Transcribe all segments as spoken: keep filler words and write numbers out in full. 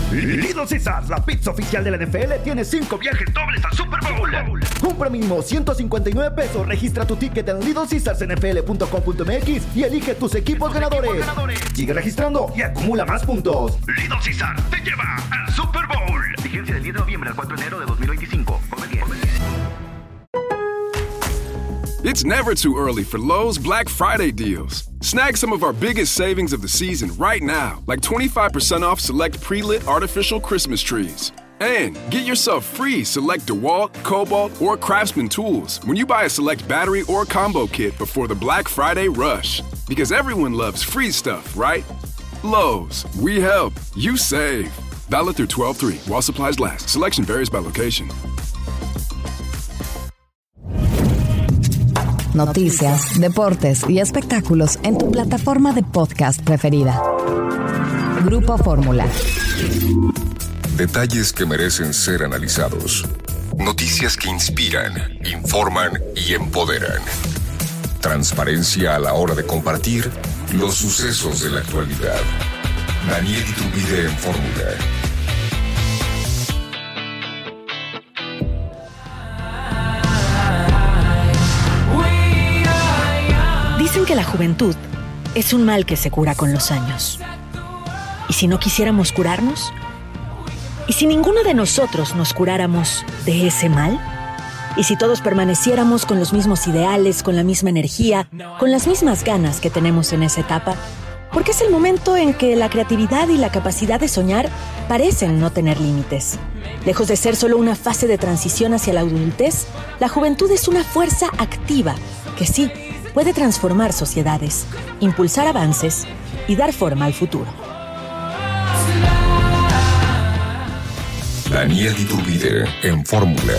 Little Caesars, la pizza oficial de la N F L, tiene cinco viajes dobles al Super Bowl. Compra mínimo ciento cincuenta y nueve pesos, registra tu ticket en little caesars n f l punto com punto m x y elige tus equipos ganadores. equipos ganadores. Sigue registrando y acumula más puntos. Little Caesars te lleva al Super Bowl. Vigencia del diez de noviembre al cuatro de enero de dos mil veinticinco. Come bien. It's never too early for Lowe's Black Friday deals. Snag some of our biggest savings of the season right now, like twenty-five percent off select pre-lit artificial Christmas trees. And get yourself free select DeWalt, Cobalt, or Craftsman tools when you buy a select battery or combo kit before the Black Friday rush. Because everyone loves free stuff, right? Lowe's, we help, you save. Valid through twelve three while supplies last. Selection varies by location. Noticias, deportes y espectáculos en tu plataforma de podcast preferida. Grupo Fórmula. Detalles que merecen ser analizados. Noticias que inspiran, informan y empoderan. Transparencia a la hora de compartir los sucesos de la actualidad. Daniel Iturbide en Fórmula. Dicen que la juventud es un mal que se cura con los años. ¿Y si no quisiéramos curarnos? ¿Y si ninguno de nosotros nos curáramos de ese mal? ¿Y si todos permaneciéramos con los mismos ideales, con la misma energía, con las mismas ganas que tenemos en esa etapa? Porque es el momento en que la creatividad y la capacidad de soñar parecen no tener límites. Lejos de ser solo una fase de transición hacia la adultez, la juventud es una fuerza activa que sí puede transformar sociedades, impulsar avances y dar forma al futuro. Daniel Iturbide en Fórmula.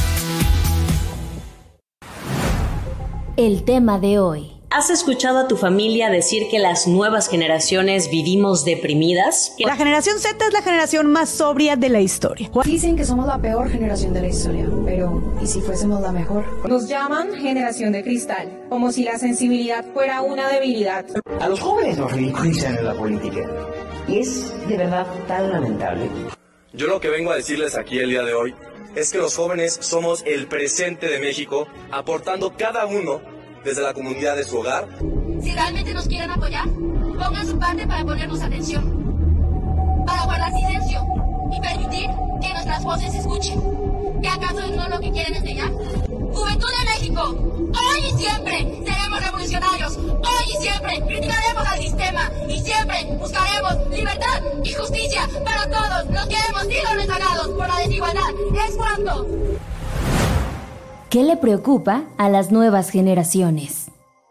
El tema de hoy. ¿Has escuchado a tu familia decir que las nuevas generaciones vivimos deprimidas? La generación Z es la generación más sobria de la historia. Dicen que somos la peor generación de la historia, pero ¿y si fuésemos la mejor? Nos llaman generación de cristal, como si la sensibilidad fuera una debilidad. A los jóvenes nos ridiculizan en la política, y es de verdad tan lamentable. Yo lo que vengo a decirles aquí el día de hoy es que los jóvenes somos el presente de México, aportando cada uno desde la comunidad de su hogar. Si realmente nos quieren apoyar, pongan su parte para ponernos atención, para guardar silencio y permitir que nuestras voces se escuchen. ¿Qué acaso no es lo que quieren enseñar? Juventud de México, hoy y siempre seremos revolucionarios, hoy y siempre criticaremos al sistema y siempre buscaremos libertad y justicia para todos los que hemos sido rezagados por la desigualdad. Es cuando... ¿Qué le preocupa a las nuevas generaciones?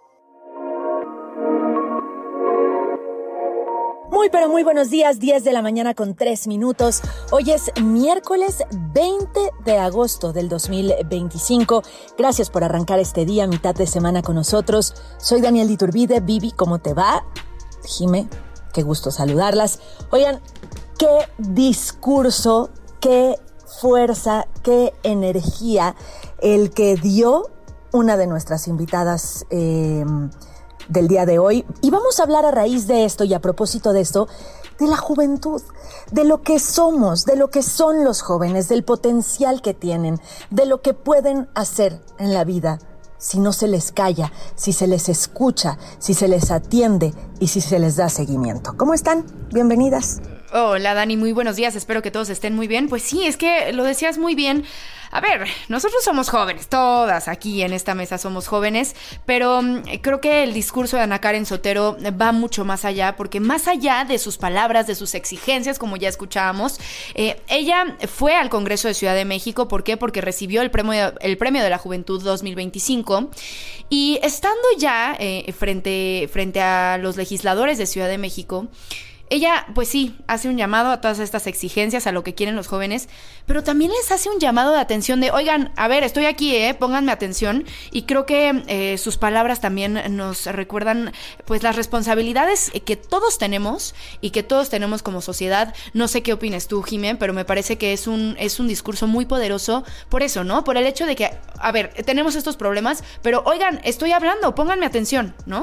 Muy pero muy buenos días, diez de la mañana con tres minutos. Hoy es miércoles veinte de agosto del dos mil veinticinco. Gracias por arrancar este día, mitad de semana con nosotros. Soy Daniel Iturbide. Vivi, ¿cómo te va? Jime, qué gusto saludarlas. Oigan, qué discurso, qué fuerza, qué energía el que dio una de nuestras invitadas eh, del día de hoy. Y vamos a hablar a raíz de esto y a propósito de esto, de la juventud, de lo que somos, de lo que son los jóvenes, del potencial que tienen, de lo que pueden hacer en la vida si no se les calla, si se les escucha, si se les atiende y si se les da seguimiento. ¿Cómo están? Bienvenidas. Hola Dani, muy buenos días, espero que todos estén muy bien. Pues sí, es que lo decías muy bien. A ver, nosotros somos jóvenes, todas aquí en esta mesa somos jóvenes, pero um, creo que el discurso de Ana Karen Sotero va mucho más allá, porque más allá de sus palabras, de sus exigencias, como ya escuchábamos, eh, ella fue al Congreso de Ciudad de México. ¿Por qué? Porque recibió el premio, el premio de la Juventud dos mil veinticinco y estando ya eh, frente, frente a los legisladores de Ciudad de México, ella, pues sí, hace un llamado a todas estas exigencias, a lo que quieren los jóvenes, pero también les hace un llamado de atención de, oigan, a ver, estoy aquí, eh, pónganme atención. Y creo que eh, sus palabras también nos recuerdan, pues, las responsabilidades que todos tenemos y que todos tenemos como sociedad. No sé qué opines tú, Jimé, pero me parece que es un, es un discurso muy poderoso por eso, ¿no? Por el hecho de que, a ver, tenemos estos problemas, pero oigan, estoy hablando, pónganme atención, ¿no?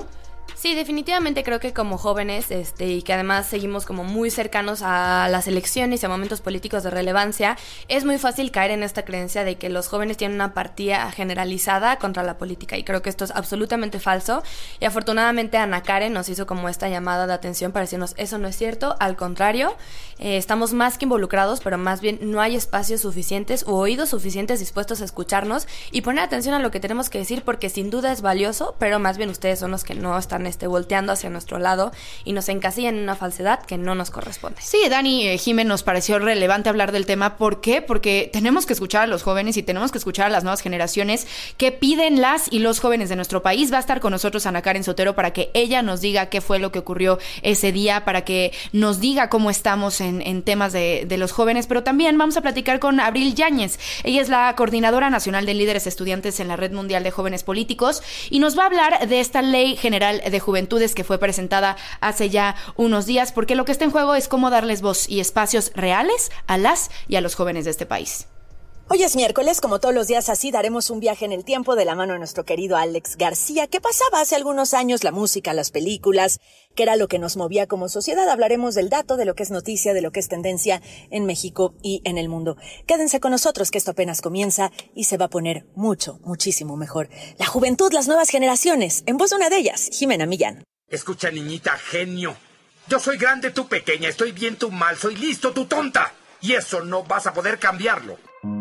Sí, definitivamente creo que como jóvenes, este, y que además seguimos como muy cercanos a las elecciones y a momentos políticos de relevancia, es muy fácil caer en esta creencia de que los jóvenes tienen una apatía generalizada contra la política, y creo que esto es absolutamente falso, y afortunadamente Ana Karen nos hizo como esta llamada de atención para decirnos, eso no es cierto, al contrario, eh, estamos más que involucrados, pero más bien no hay espacios suficientes u oídos suficientes dispuestos a escucharnos y poner atención a lo que tenemos que decir, porque sin duda es valioso, pero más bien ustedes son los que no están Este, volteando hacia nuestro lado y nos encasillan en una falsedad que no nos corresponde. Sí, Dani, eh, Jiménez, nos pareció relevante hablar del tema. ¿Por qué? Porque tenemos que escuchar a los jóvenes y tenemos que escuchar a las nuevas generaciones que piden las y los jóvenes de nuestro país. Va a estar con nosotros Ana Karen Sotero para que ella nos diga qué fue lo que ocurrió ese día, para que nos diga cómo estamos en, en temas de, de los jóvenes, pero también vamos a platicar con Abril Yáñez. Ella es la coordinadora nacional de líderes estudiantes en la Red Mundial de Jóvenes Políticos y nos va a hablar de esta Ley General de Juventudes que fue presentada hace ya unos días, porque lo que está en juego es cómo darles voz y espacios reales a las y a los jóvenes de este país. Hoy es miércoles, como todos los días así daremos un viaje en el tiempo de la mano de nuestro querido Alex García. ¿Qué pasaba hace algunos años? La música, las películas, ¿qué era lo que nos movía como sociedad? Hablaremos del dato, de lo que es noticia, de lo que es tendencia en México y en el mundo. Quédense con nosotros que esto apenas comienza y se va a poner mucho, muchísimo mejor. La juventud, las nuevas generaciones, en voz de una de ellas, Jimena Millán. Escucha, niñita, genio. Yo soy grande, tú pequeña, estoy bien, tú mal, soy listo, tú tonta. Y eso no vas a poder cambiarlo.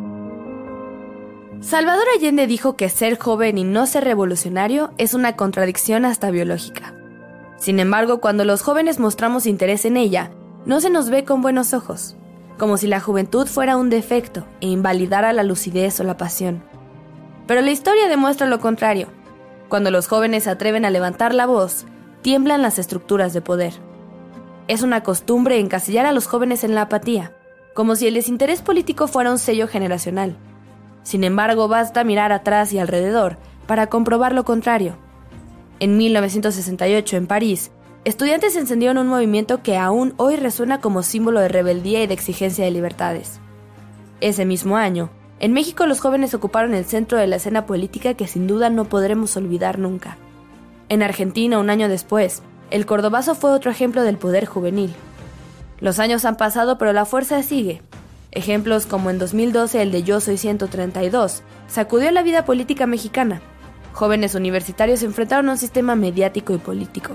Salvador Allende dijo que ser joven y no ser revolucionario es una contradicción hasta biológica. Sin embargo, cuando los jóvenes mostramos interés en ella, no se nos ve con buenos ojos, como si la juventud fuera un defecto e invalidara la lucidez o la pasión. Pero la historia demuestra lo contrario. Cuando los jóvenes se atreven a levantar la voz, tiemblan las estructuras de poder. Es una costumbre encasillar a los jóvenes en la apatía, como si el desinterés político fuera un sello generacional. Sin embargo, basta mirar atrás y alrededor para comprobar lo contrario. En mil novecientos sesenta y ocho, en París, estudiantes encendieron un movimiento que aún hoy resuena como símbolo de rebeldía y de exigencia de libertades. Ese mismo año, en México los jóvenes ocuparon el centro de la escena política que sin duda no podremos olvidar nunca. En Argentina, un año después, el Cordobazo fue otro ejemplo del poder juvenil. Los años han pasado, pero la fuerza sigue. Ejemplos como en dos mil doce el de Yo Soy ciento treinta y dos sacudió la vida política mexicana. Jóvenes universitarios se enfrentaron a un sistema mediático y político.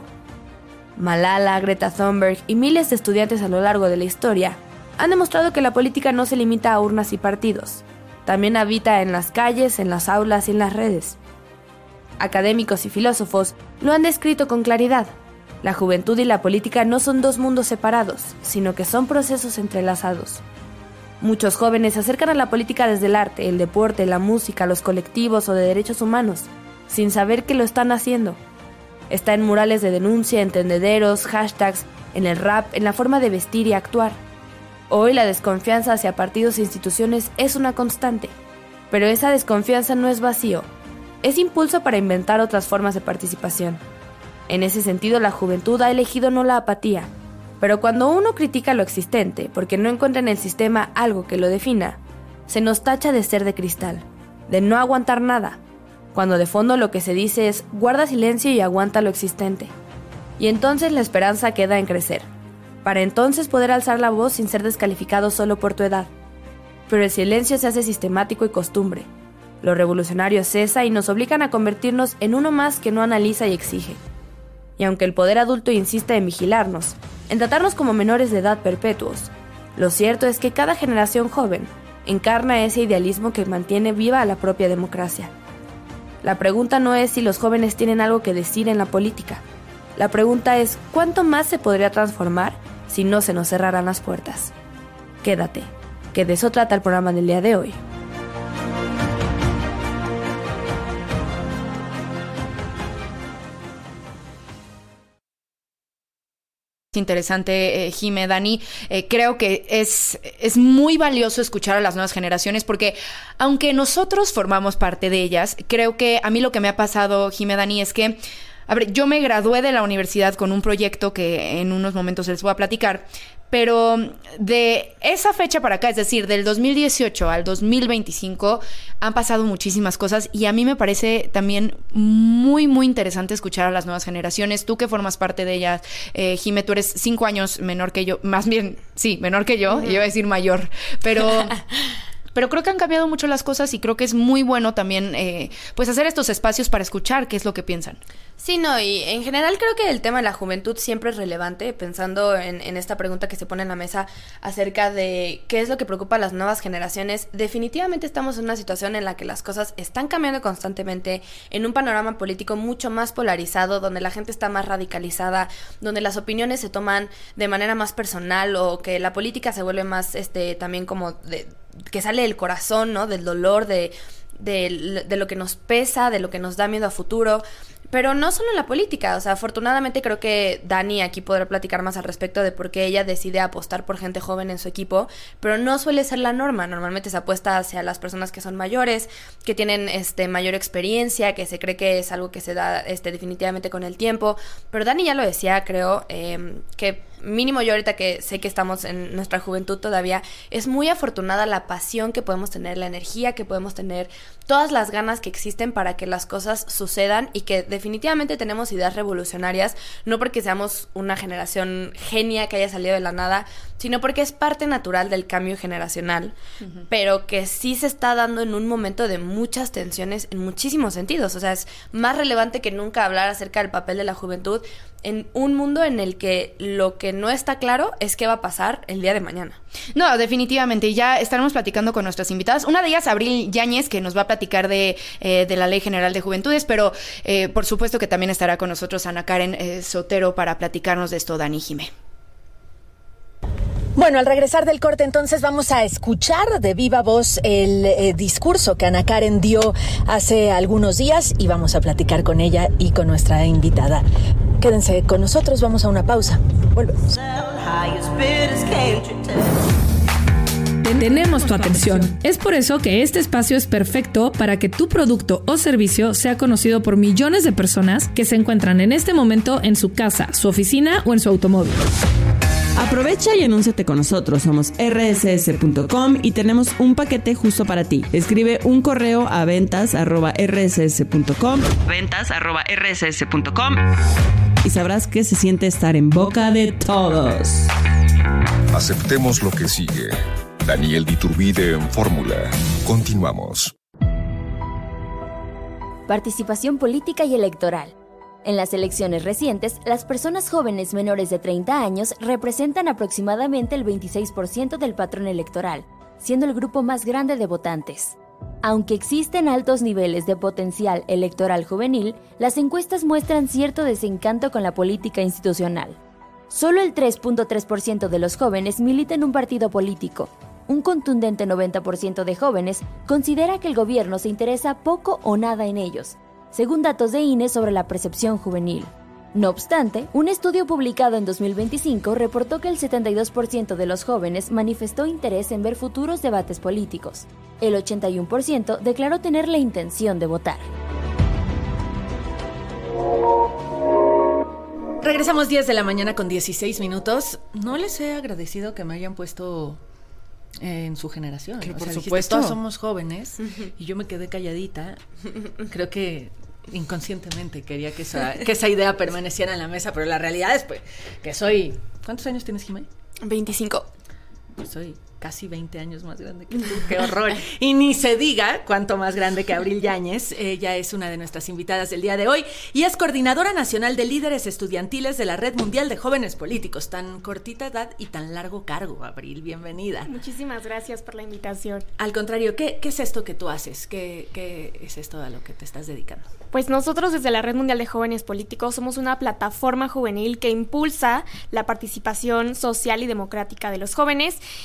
Malala, Greta Thunberg y miles de estudiantes a lo largo de la historia han demostrado que la política no se limita a urnas y partidos. También habita en las calles, en las aulas y en las redes. Académicos y filósofos lo han descrito con claridad. La juventud y la política no son dos mundos separados, sino que son procesos entrelazados. Muchos jóvenes se acercan a la política desde el arte, el deporte, la música, los colectivos o de derechos humanos, sin saber que lo están haciendo. Está en murales de denuncia, en tendederos, hashtags, en el rap, en la forma de vestir y actuar. Hoy la desconfianza hacia partidos e instituciones es una constante, pero esa desconfianza no es vacío. Es impulso para inventar otras formas de participación. En ese sentido, la juventud ha elegido no la apatía, pero cuando uno critica lo existente porque no encuentra en el sistema algo que lo defina, se nos tacha de ser de cristal, de no aguantar nada, cuando de fondo lo que se dice es guarda silencio y aguanta lo existente. Y entonces la esperanza queda en crecer, para entonces poder alzar la voz sin ser descalificado solo por tu edad. Pero el silencio se hace sistemático y costumbre. Lo revolucionario cesa y nos obligan a convertirnos en uno más que no analiza y exige. Y aunque el poder adulto insista en vigilarnos, en tratarnos como menores de edad perpetuos, lo cierto es que cada generación joven encarna ese idealismo que mantiene viva a la propia democracia. La pregunta no es si los jóvenes tienen algo que decir en la política. La pregunta es ¿cuánto más se podría transformar si no se nos cerraran las puertas? Quédate, que de eso trata el programa del día de hoy. Interesante, eh, Jime, Dani. Eh, creo que es, es muy valioso escuchar a las nuevas generaciones porque aunque nosotros formamos parte de ellas, creo que a mí lo que me ha pasado, Jime, Dani, es que a ver, yo me gradué de la universidad con un proyecto que en unos momentos les voy a platicar, Pero de esa fecha para acá, es decir, del dos mil dieciocho al dos mil veinticinco, han pasado muchísimas cosas y a mí me parece también muy, muy interesante escuchar a las nuevas generaciones. Tú que formas parte de ellas, eh, Jime, tú eres cinco años menor que yo, más bien, sí, menor que yo, uh-huh. Iba a decir mayor, pero... Pero creo que han cambiado mucho las cosas y creo que es muy bueno también eh, pues hacer estos espacios para escuchar qué es lo que piensan. Sí, no, y en general creo que el tema de la juventud siempre es relevante, pensando en, en esta pregunta que se pone en la mesa acerca de qué es lo que preocupa a las nuevas generaciones. Definitivamente estamos en una situación en la que las cosas están cambiando constantemente, en un panorama político mucho más polarizado, donde la gente está más radicalizada, donde las opiniones se toman de manera más personal o que la política se vuelve más este también como de, que sale del corazón, ¿no? Del dolor, de, de, de lo que nos pesa, de lo que nos da miedo a futuro. Pero no solo en la política, o sea, afortunadamente creo que Dani aquí podrá platicar más al respecto de por qué ella decide apostar por gente joven en su equipo, pero no suele ser la norma. Normalmente se apuesta hacia las personas que son mayores, que tienen este mayor experiencia, que se cree que es algo que se da este definitivamente con el tiempo. Pero Dani ya lo decía, creo, eh, que mínimo yo ahorita que sé que estamos en nuestra juventud todavía, es muy afortunada la pasión que podemos tener, la energía que podemos tener, todas las ganas que existen para que las cosas sucedan y que definitivamente tenemos ideas revolucionarias, no porque seamos una generación genia que haya salido de la nada, sino porque es parte natural del cambio generacional, uh-huh. pero que sí se está dando en un momento de muchas tensiones en muchísimos sentidos. O sea, es más relevante que nunca hablar acerca del papel de la juventud en un mundo en el que lo que no está claro es qué va a pasar el día de mañana. No, definitivamente. Ya estaremos platicando con nuestras invitadas. Una de ellas, Abril Yáñez, que nos va a platicar de, eh, de la Ley General de Juventudes, pero eh, por supuesto que también estará con nosotros Ana Karen eh, Sotero para platicarnos de esto, Dani y Jimé. Bueno, al regresar del corte, entonces vamos a escuchar de viva voz el eh, discurso que Ana Karen dio hace algunos días y vamos a platicar con ella y con nuestra invitada. Quédense con nosotros, vamos a una pausa. Volvemos. Tenemos tu atención. Es por eso que este espacio es perfecto para que tu producto o servicio sea conocido por millones de personas que se encuentran en este momento en su casa, su oficina o en su automóvil. Aprovecha y anúnciate con nosotros. Somos erre ese ese punto com y tenemos un paquete justo para ti. Escribe un correo a ventas arroba erre ese ese punto com ventas arroba erre ese ese punto com y sabrás qué se siente estar en boca de todos. Aceptemos lo que sigue. Daniel Diturbide en Fórmula. Continuamos. Participación política y electoral. En las elecciones recientes, las personas jóvenes menores de treinta años representan aproximadamente el veintiséis por ciento del patrón electoral, siendo el grupo más grande de votantes. Aunque existen altos niveles de potencial electoral juvenil, las encuestas muestran cierto desencanto con la política institucional. Solo el tres punto tres por ciento de los jóvenes milita en un partido político. Un contundente noventa por ciento de jóvenes considera que el gobierno se interesa poco o nada en ellos, según datos de I N E sobre la percepción juvenil. No obstante, un estudio publicado en dos mil veinticinco reportó que el setenta y dos por ciento de los jóvenes manifestó interés en ver futuros debates políticos. El ochenta y uno por ciento declaró tener la intención de votar. Regresamos diez de la mañana con dieciséis minutos. No les he agradecido que me hayan puesto en su generación. Que o por sea, supuesto. Todos somos jóvenes y yo me quedé calladita. Creo que inconscientemente quería que esa, que esa idea permaneciera en la mesa, pero la realidad es pues, que soy... ¿Cuántos años tienes, Jimé? veinticinco. Pues soy casi veinte años más grande que tú. ¡Qué horror! Y ni se diga cuánto más grande que Abril Yáñez. Ella es una de nuestras invitadas del día de hoy y es coordinadora nacional de líderes estudiantiles de la Red Mundial de Jóvenes Políticos. Tan cortita edad y tan largo cargo, Abril. Bienvenida. Muchísimas gracias por la invitación. Al contrario, ¿qué, qué es esto que tú haces? ¿Qué, qué es esto a lo que te estás dedicando? Pues nosotros desde la Red Mundial de Jóvenes Políticos somos una plataforma juvenil que impulsa la participación social y democrática de los jóvenes y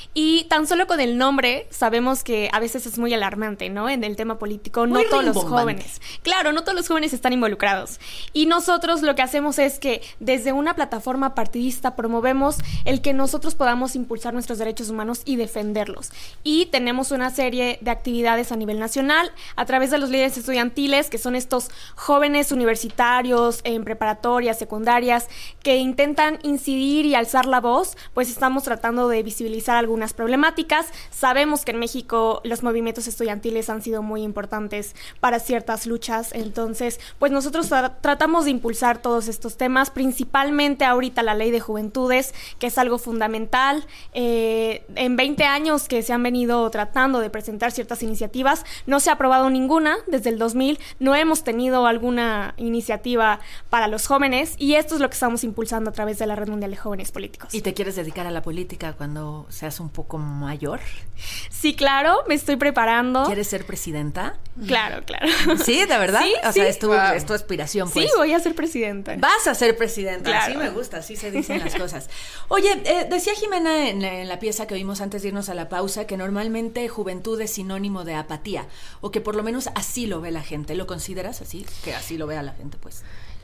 tan solo con el nombre sabemos que a veces es muy alarmante, ¿no? En el tema político, muy no todos los rimbombante. jóvenes. Claro, no todos los jóvenes están involucrados. Y nosotros lo que hacemos es que desde una plataforma partidista promovemos el que nosotros podamos impulsar nuestros derechos humanos y defenderlos. Y tenemos una serie de actividades a nivel nacional a través de los líderes estudiantiles, que son estos jóvenes universitarios en preparatorias, secundarias, que intentan incidir y alzar la voz. Pues estamos tratando de visibilizar algunas problemáticas. Sabemos que en México los movimientos estudiantiles han sido muy importantes para ciertas luchas, entonces pues nosotros tra- tratamos de impulsar todos estos temas, principalmente ahorita la ley de juventudes, que es algo fundamental. Eh, en veinte años que se han venido tratando de presentar ciertas iniciativas, no se ha aprobado ninguna desde el dos mil, no hemos tenido alguna iniciativa para los jóvenes, y esto es lo que estamos impulsando a través de la Red Mundial de Jóvenes Políticos. ¿Y te quieres dedicar a la política cuando seas un poco mayor? Sí, claro, me estoy preparando. ¿Quieres ser presidenta? Claro, claro. ¿Sí, de verdad? Sí, o sí. sea, es tu, Wow. es tu aspiración, pues. Sí, voy a ser presidenta. Vas a ser presidenta, Claro. así me gusta, así se dicen las cosas. Oye, eh, decía Jimena en la, en la pieza que oímos antes de irnos a la pausa que normalmente juventud es sinónimo de apatía, o que por lo menos así lo ve la gente. ¿Lo consideras así? Que así lo vea la gente, pues.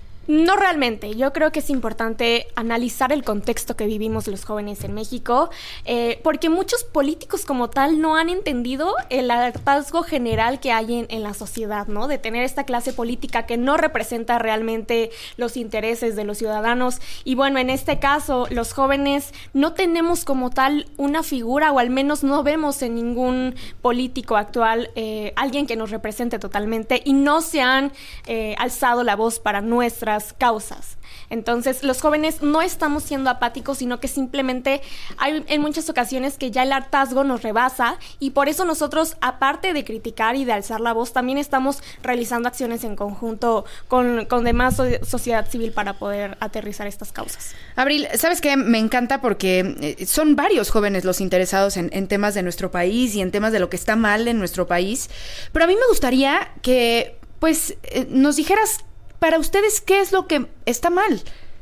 No realmente. Yo creo que es importante analizar el contexto que vivimos los jóvenes en México, eh, porque muchos políticos como tal no han entendido el hartazgo general que hay en, en la sociedad, ¿no? De tener esta clase política que no representa realmente los intereses de los ciudadanos. Y bueno, en este caso, los jóvenes no tenemos como tal una figura, o al menos no vemos en ningún político actual eh, alguien que nos represente totalmente, y no se han eh, alzado la voz para nuestras causas. Entonces, los jóvenes no estamos siendo apáticos, sino que simplemente hay en muchas ocasiones que ya el hartazgo nos rebasa, y por eso nosotros, aparte de criticar y de alzar la voz, también estamos realizando acciones en conjunto con, con demás so- sociedad civil para poder aterrizar estas causas. Abril, ¿sabes qué? Me encanta porque eh, son varios jóvenes los interesados en, en temas de nuestro país y en temas de lo que está mal en nuestro país, pero a mí me gustaría que, pues, eh, nos dijeras para ustedes qué es lo que está mal.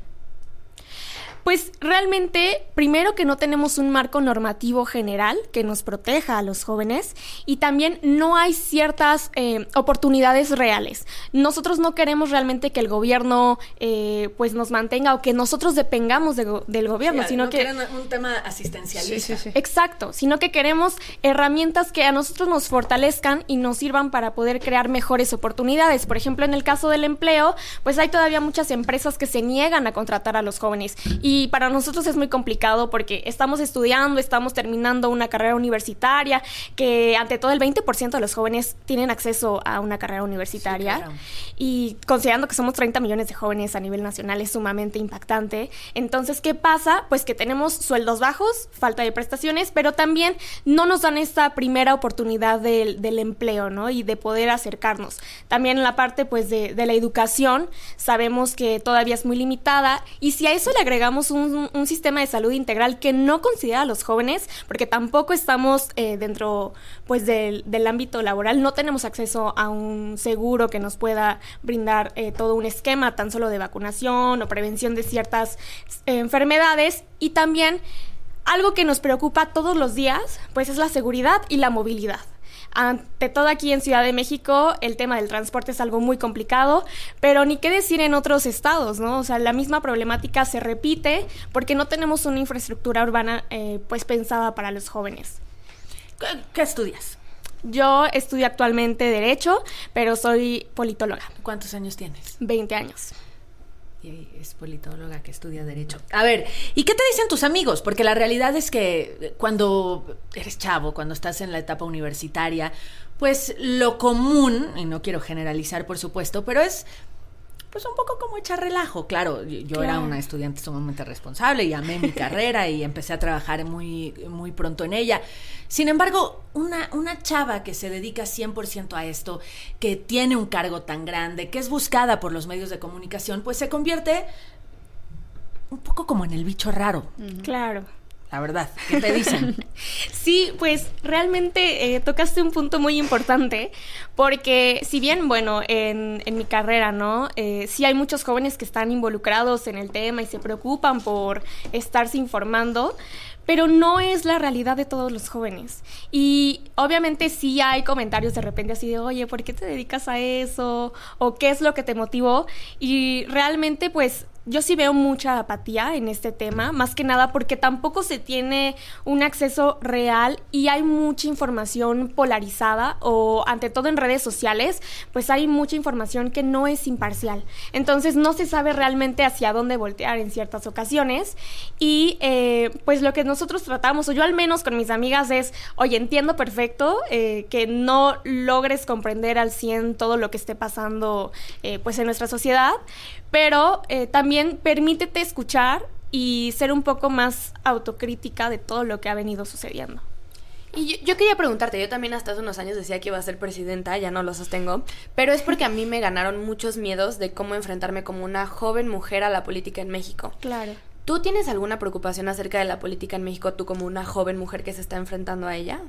Pues realmente, primero que no tenemos un marco normativo general que nos proteja a los jóvenes, y también no hay ciertas eh, oportunidades reales. Nosotros no queremos realmente que el gobierno eh, pues nos mantenga, o que nosotros depengamos de go- del gobierno, Sí, sino no que... quieren un tema asistencialista. Sí, sí, sí. Exacto, sino que queremos herramientas que a nosotros nos fortalezcan y nos sirvan para poder crear mejores oportunidades. Por ejemplo, en el caso del empleo, pues hay todavía muchas empresas que se niegan a contratar a los jóvenes, y para nosotros es muy complicado porque estamos estudiando, estamos terminando una carrera universitaria, que ante todo el veinte por ciento de los jóvenes tienen acceso a una carrera universitaria. Sí, claro. Y considerando que somos treinta millones de jóvenes a nivel nacional, es sumamente impactante. Entonces, ¿qué pasa? Pues que tenemos sueldos bajos, falta de prestaciones, pero también no nos dan esta primera oportunidad del, del empleo, ¿no? Y de poder acercarnos. También en la parte, pues, de, de la educación, sabemos que todavía es muy limitada, y si a eso le agregamos un, un sistema de salud integral que no considera a los jóvenes, porque tampoco estamos eh, dentro, pues, del, del ámbito laboral, no tenemos acceso a un seguro que nos pueda brindar eh, todo un esquema tan solo de vacunación o prevención de ciertas eh, enfermedades. Y también algo que nos preocupa todos los días, pues, es la seguridad y la movilidad. Ante todo, aquí en Ciudad de México el tema del transporte es algo muy complicado, pero ni qué decir en otros estados, ¿no? O sea, la misma problemática se repite porque no tenemos una infraestructura urbana eh, pues pensada para los jóvenes. ¿Qué, qué estudias? Yo estudio actualmente Derecho, pero soy politóloga. ¿Cuántos años tienes? veinte años. Y es politóloga que estudia Derecho. A ver, ¿y qué te dicen tus amigos? Porque la realidad es que cuando eres chavo, cuando estás en la etapa universitaria, pues lo común, y no quiero generalizar por supuesto, pero es pues un poco como echar relajo. Claro, yo, yo Claro. era una estudiante sumamente responsable y amé mi carrera y empecé a trabajar muy, muy pronto en ella. Sin embargo, una, una chava que se dedica cien por ciento a esto, que tiene un cargo tan grande, que es buscada por los medios de comunicación, pues se convierte un poco como en el bicho raro. Claro. La verdad, ¿qué te dicen? Sí, pues realmente eh, tocaste un punto muy importante, porque si bien, bueno, en, en mi carrera, ¿no? Eh, sí hay muchos jóvenes que están involucrados en el tema y se preocupan por estarse informando, pero no es la realidad de todos los jóvenes. Y obviamente sí hay comentarios de repente así de, oye, ¿por qué te dedicas a eso? ¿O qué es lo que te motivó? Y realmente, pues, yo sí veo mucha apatía en este tema, más que nada porque tampoco se tiene un acceso real y hay mucha información polarizada, o ante todo en redes sociales, pues hay mucha información que no es imparcial. Entonces no se sabe realmente hacia dónde voltear en ciertas ocasiones y eh, pues lo que nosotros tratamos, o yo al menos con mis amigas, es, oye, entiendo perfecto eh, que no logres comprender al cien todo lo que esté pasando eh, pues en nuestra sociedad, pero eh, también permítete escuchar y ser un poco más autocrítica de todo lo que ha venido sucediendo. Y yo, yo quería preguntarte, yo también hasta hace unos años decía que iba a ser presidenta, ya no lo sostengo, pero es porque a mí me ganaron muchos miedos de cómo enfrentarme como una joven mujer a la política en México. Claro. ¿Tú tienes alguna preocupación acerca de la política en México, tú como una joven mujer que se está enfrentando a ella?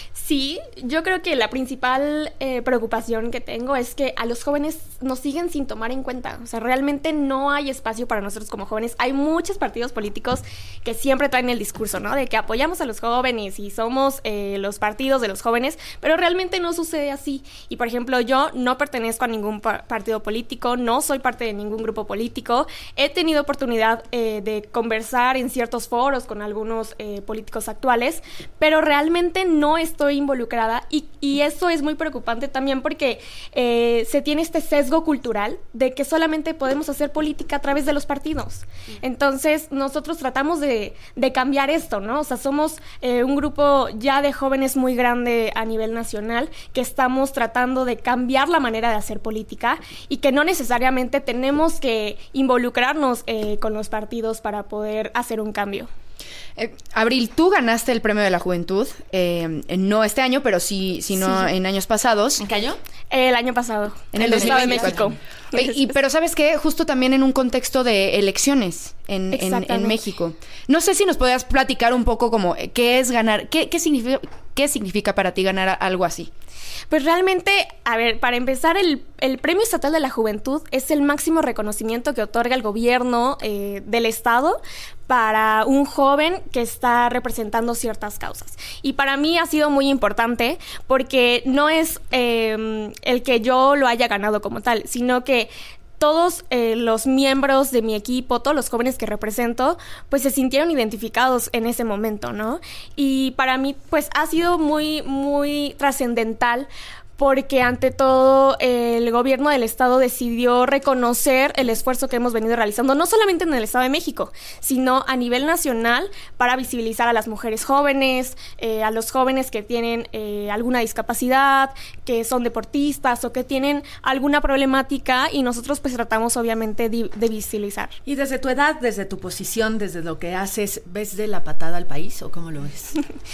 Sí, yo creo que la principal eh, preocupación que tengo es que a los jóvenes nos siguen sin tomar en cuenta. O sea, realmente no hay espacio para nosotros como jóvenes. Hay muchos partidos políticos que siempre traen el discurso, ¿no? De que apoyamos a los jóvenes y somos eh, los partidos de los jóvenes, pero realmente no sucede así. Y, por ejemplo, yo no pertenezco a ningún pa- partido político, no soy parte de ningún grupo político. He tenido oportunidad eh, de conversar en ciertos foros con algunos eh, políticos actuales, pero realmente no estoy involucrada y, y eso es muy preocupante también porque eh, se tiene este sesgo cultural de que solamente podemos hacer política a través de los partidos. Entonces nosotros tratamos de, de cambiar esto, ¿no? O sea, somos eh, un grupo ya de jóvenes muy grande a nivel nacional que estamos tratando de cambiar la manera de hacer política y que no necesariamente tenemos que involucrarnos eh, con los partidos para poder hacer un cambio. Eh, Abril, tú ganaste el Premio de la Juventud, eh, no este año, pero sí, sino sí. en años pasados. ¿En qué año? El año pasado. En el, el Estado de México. Y, y, pero ¿sabes qué? Justo también en un contexto de elecciones en, en, en México. No sé si nos podías platicar un poco como qué es ganar, qué, qué significa, qué significa para ti ganar algo así. Pues realmente, a ver, para empezar, el, el Premio Estatal de la Juventud es el máximo reconocimiento que otorga el gobierno eh, del Estado para un joven que está representando ciertas causas. Y para mí ha sido muy importante porque no es eh, el que yo lo haya ganado como tal, sino que todos eh, los miembros de mi equipo, todos los jóvenes que represento, pues se sintieron identificados en ese momento, ¿no? Y para mí, pues ha sido muy, muy trascendental porque ante todo el gobierno del estado decidió reconocer el esfuerzo que hemos venido realizando, no solamente en el Estado de México, sino a nivel nacional para visibilizar a las mujeres jóvenes, eh, a los jóvenes que tienen eh, alguna discapacidad, que son deportistas o que tienen alguna problemática y nosotros pues tratamos obviamente de, de visibilizar. Y desde tu edad, desde tu posición, desde lo que haces, ¿ves de la patada al país o cómo lo ves?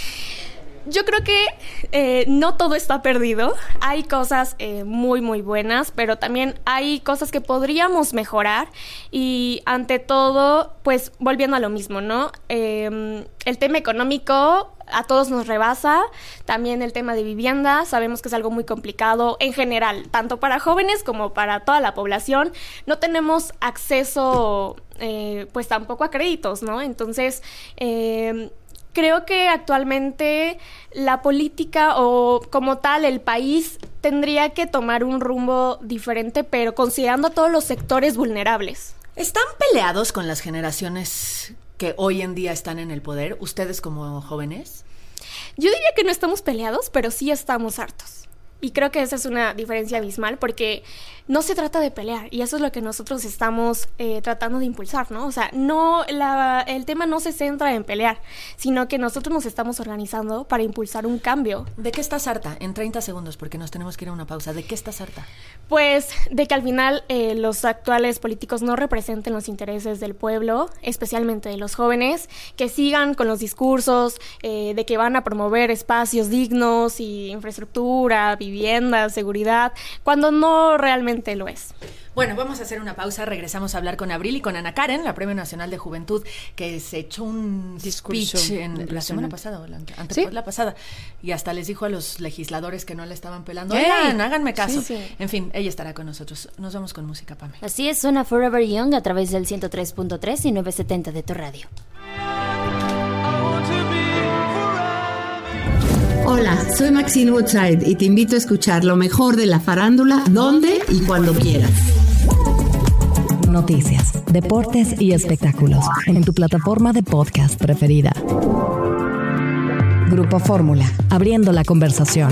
Yo creo que eh, no todo está perdido. Hay cosas eh, muy, muy buenas, pero también hay cosas que podríamos mejorar. Y ante todo, pues volviendo a lo mismo, ¿no? Eh, el tema económico a todos nos rebasa. También el tema de vivienda, sabemos que es algo muy complicado en general, tanto para jóvenes como para toda la población. No tenemos acceso, eh, pues tampoco a créditos, ¿no? Entonces, eh, creo que actualmente la política o como tal el país tendría que tomar un rumbo diferente, pero considerando a todos los sectores vulnerables. ¿Están peleados con las generaciones que hoy en día están en el poder, ustedes como jóvenes? Yo diría que no estamos peleados, pero sí estamos hartos. Y creo que esa es una diferencia abismal porque no se trata de pelear y eso es lo que nosotros estamos eh, tratando de impulsar, ¿no? O sea, no la, el tema no se centra en pelear, sino que nosotros nos estamos organizando para impulsar un cambio. ¿De qué estás harta? En treinta segundos, porque nos tenemos que ir a una pausa. ¿De qué estás harta? Pues de que al final eh, los actuales políticos no representen los intereses del pueblo, especialmente de los jóvenes, que sigan con los discursos eh, de que van a promover espacios dignos y infraestructura, vivienda, seguridad, cuando no realmente lo es. Bueno, vamos a hacer una pausa, regresamos a hablar con Abril y con Ana Karen, la Premio Nacional de Juventud, que se echó un discurso speech en la semana pasada, o la ante, ¿Sí? la pasada, y hasta les dijo a los legisladores que no le estaban pelando, oigan, háganme caso. Sí, sí. En fin, ella estará con nosotros. Nos vamos con música, Pame. Así es, suena Forever Young a través del ciento tres punto tres y novecientos setenta de tu radio. I want to Hola, soy Maxine Woodside y te invito a escuchar lo mejor de la farándula, donde y cuando quieras. Noticias, deportes y espectáculos en tu plataforma de podcast preferida. Grupo Fórmula, abriendo la conversación.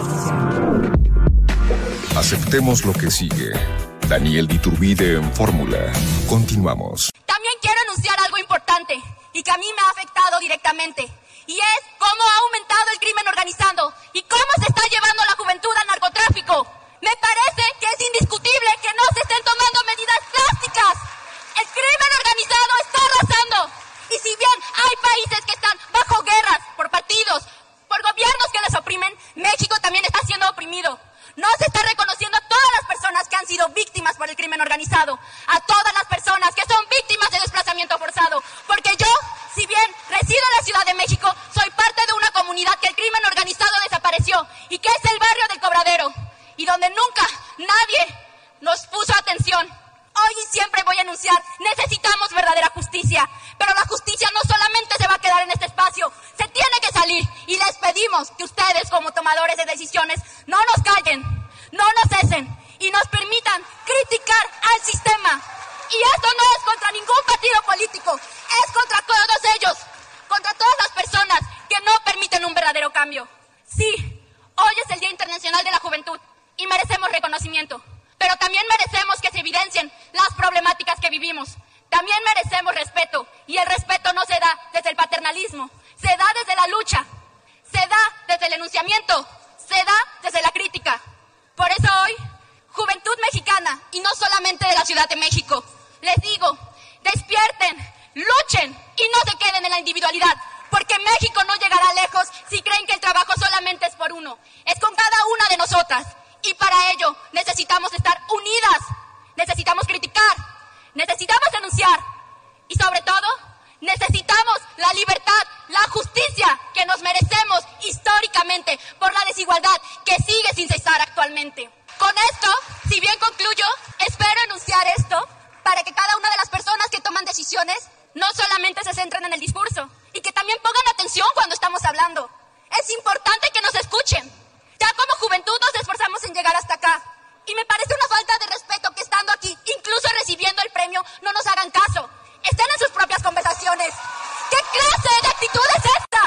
Aceptemos lo que sigue. Daniel Iturbide en Fórmula. Continuamos. También quiero anunciar algo importante y que a mí me ha afectado directamente. Y es cómo ha aumentado el crimen organizado y cómo se está llevando a la juventud al narcotráfico. Me parece que es indiscutible que no se estén tomando medidas drásticas. El crimen organizado está arrasando. Y si bien hay países que están bajo guerras por partidos, por gobiernos que les oprimen, México también está siendo oprimido. No se está reconociendo a todas las personas que han sido víctimas por el crimen organizado, a todas las personas que son víctimas de desplazamiento forzado. Porque yo, si bien resido en la Ciudad de México, soy parte de una comunidad que el crimen organizado desapareció y que es el barrio del Cobradero, y donde nunca nadie nos puso atención. Hoy y siempre voy a anunciar, necesitamos verdadera justicia, pero la justicia no solamente se va a quedar en este espacio, se tiene que salir, y les pedimos que ustedes como tomadores de decisiones no nos callen, no nos cesen y nos permitan criticar al sistema. Y esto no es contra ningún partido político, es contra todos ellos, contra todas las personas que no permiten un verdadero cambio. Sí, hoy es el Día Internacional de la Juventud y merecemos reconocimiento, pero también merecemos que se evidencien las problemáticas que vivimos. También merecemos respeto, y el respeto no se da desde el paternalismo, se da desde la lucha, se da desde el enunciamiento, se da desde la crítica. Por eso hoy, juventud mexicana, y no solamente de la Ciudad de México, les digo, despierten, luchen y no se queden en la individualidad, porque México no llegará lejos si creen que el trabajo solamente es por uno, es con cada una de nosotras. Y para ello necesitamos estar unidas, necesitamos criticar, necesitamos denunciar y sobre todo necesitamos la libertad, la justicia que nos merecemos históricamente por la desigualdad que sigue sin cesar actualmente. Con esto, si bien concluyo, espero enunciar esto para que cada una de las personas que toman decisiones no solamente se centren en el discurso y que también pongan atención cuando estamos hablando. Es importante que nos escuchen. Ya como juventud nos esforzamos en llegar hasta acá. Y me parece una falta de respeto que estando aquí, incluso recibiendo el premio, no nos hagan caso. Estén en sus propias conversaciones. ¿Qué clase de actitud es esta?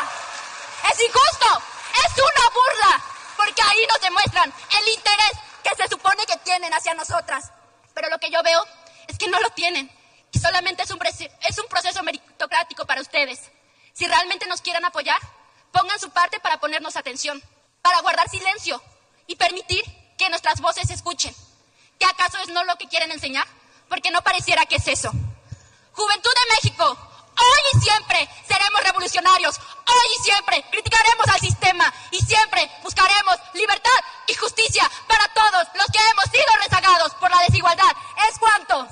Es injusto. Es una burla. Porque ahí nos demuestran el interés que se supone que tienen hacia nosotras. Pero lo que yo veo es que no lo tienen. Y solamente es un, es un proceso meritocrático para ustedes. Si realmente nos quieren apoyar, pongan su parte para ponernos atención, para guardar silencio y permitir que nuestras voces se escuchen. ¿Qué acaso es no lo que quieren enseñar? Porque no pareciera que es eso. Juventud de México, hoy y siempre seremos revolucionarios, hoy y siempre criticaremos al sistema y siempre buscaremos libertad y justicia para todos los que hemos sido rezagados por la desigualdad. Es cuanto.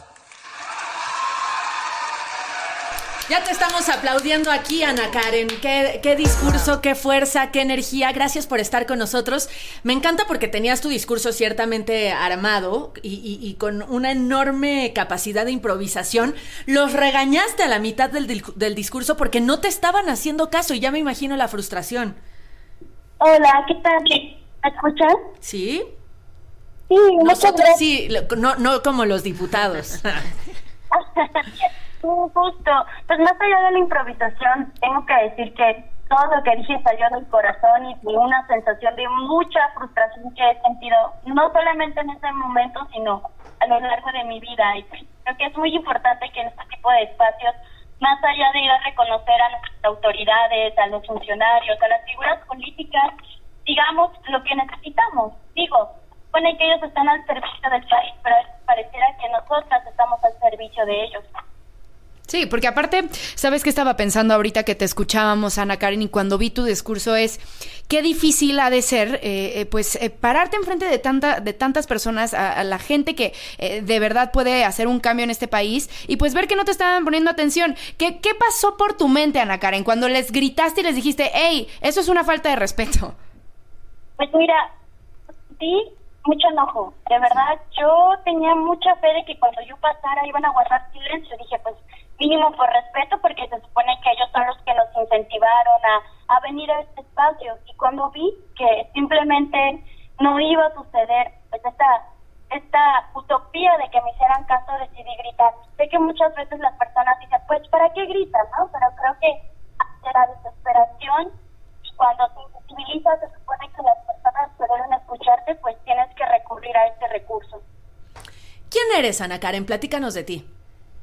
Ya te estamos aplaudiendo aquí, Ana Karen. Qué, qué discurso, qué fuerza, qué energía. Gracias por estar con nosotros. Me encanta porque tenías tu discurso ciertamente armado y, y, y con una enorme capacidad de improvisación. Los regañaste a la mitad del, del discurso porque no te estaban haciendo caso y ya me imagino la frustración. Hola, ¿qué tal? ¿Me escuchas? ¿Sí? Sí, nosotros sí, no, no como los diputados. Justo, pues más allá de la improvisación, tengo que decir que todo lo que dije salió del corazón y de una sensación de mucha frustración que he sentido, no solamente en ese momento, sino a lo largo de mi vida. Y creo que es muy importante que en este tipo de espacios, más allá de ir a reconocer a nuestras autoridades, a los funcionarios, a las figuras políticas, digamos lo que necesitamos. Digo, supone que ellos están al servicio del país, pero pareciera que nosotras estamos al servicio de ellos. Sí, porque aparte, ¿sabes qué estaba pensando ahorita que te escuchábamos, Ana Karen? Y cuando vi tu discurso es, qué difícil ha de ser, eh, eh, pues, eh, pararte enfrente de tanta, de tantas personas, a, a la gente que eh, de verdad puede hacer un cambio en este país, y pues ver que no te estaban poniendo atención. ¿Qué, qué pasó por tu mente, Ana Karen, cuando les gritaste y les dijiste, hey, eso es una falta de respeto? Pues mira, sí, mucho enojo. De verdad, yo tenía mucha fe de que cuando yo pasara iban a guardar silencio. Dije, pues, mínimo por respeto, porque se supone que ellos son los que nos incentivaron a, a venir a este espacio. Y cuando vi que simplemente no iba a suceder, pues esta, esta utopía de que me hicieran caso, decidí gritar. Sé que muchas veces las personas dicen, pues, ¿para qué gritan, no? Pero creo que ante la desesperación, cuando te sensibilizas, se supone que las personas pueden escucharte, pues tienes que recurrir a este recurso. ¿Quién eres, Ana Karen? Platícanos de ti.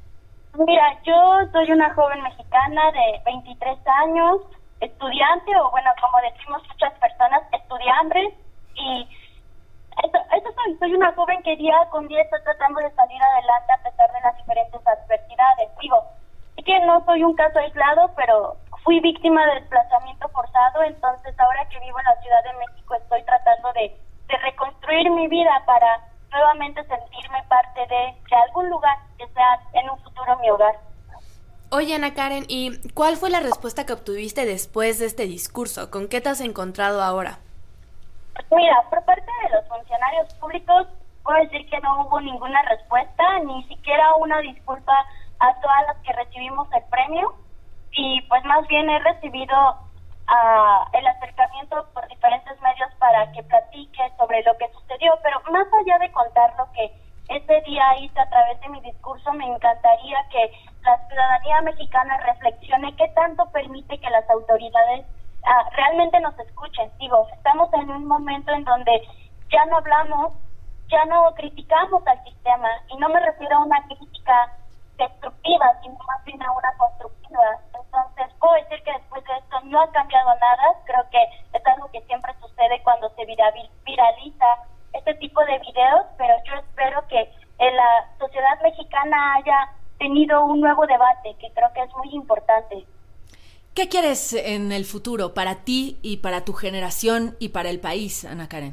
Mira, yo soy una joven mexicana de veintitrés años, estudiante, o bueno, como decimos muchas personas, estudiantes, y eso, eso soy, soy una joven que día con día está tratando de salir adelante a pesar de las diferentes adversidades. Digo, sí que no soy un caso aislado, pero fui víctima de desplazamiento forzado, entonces ahora que vivo en la Ciudad de México estoy tratando de, de reconstruir mi vida para nuevamente sentirme parte de, de algún lugar que sea en un futuro mi hogar. Oye, Ana Karen, ¿y cuál fue la respuesta que obtuviste después de este discurso? ¿Con qué te has encontrado ahora? Pues mira, por parte de los funcionarios públicos, puedo decir que no hubo ninguna respuesta, ni siquiera una disculpa a todas las que recibimos el premio, y pues más bien he recibido uh, el acercamiento por diferentes medios para que platique sobre lo que sucedió, pero más allá de contar lo que ese día hice a través de mi discurso, me encantaría que la ciudadanía mexicana reflexione qué tanto permite que las autoridades uh, realmente nos escuchen. Digo, estamos en un momento en donde ya no hablamos, ya no criticamos al sistema, y no me refiero a una crítica destructiva, sino más bien a una constructiva. Entonces, puedo decir que después de esto no ha cambiado nada. Creo que es algo que siempre sucede cuando se viraliza este tipo de videos, pero yo espero que en la sociedad mexicana haya tenido un nuevo debate, que creo que es muy importante. ¿Qué quieres en el futuro para ti y para tu generación y para el país, Ana Karen?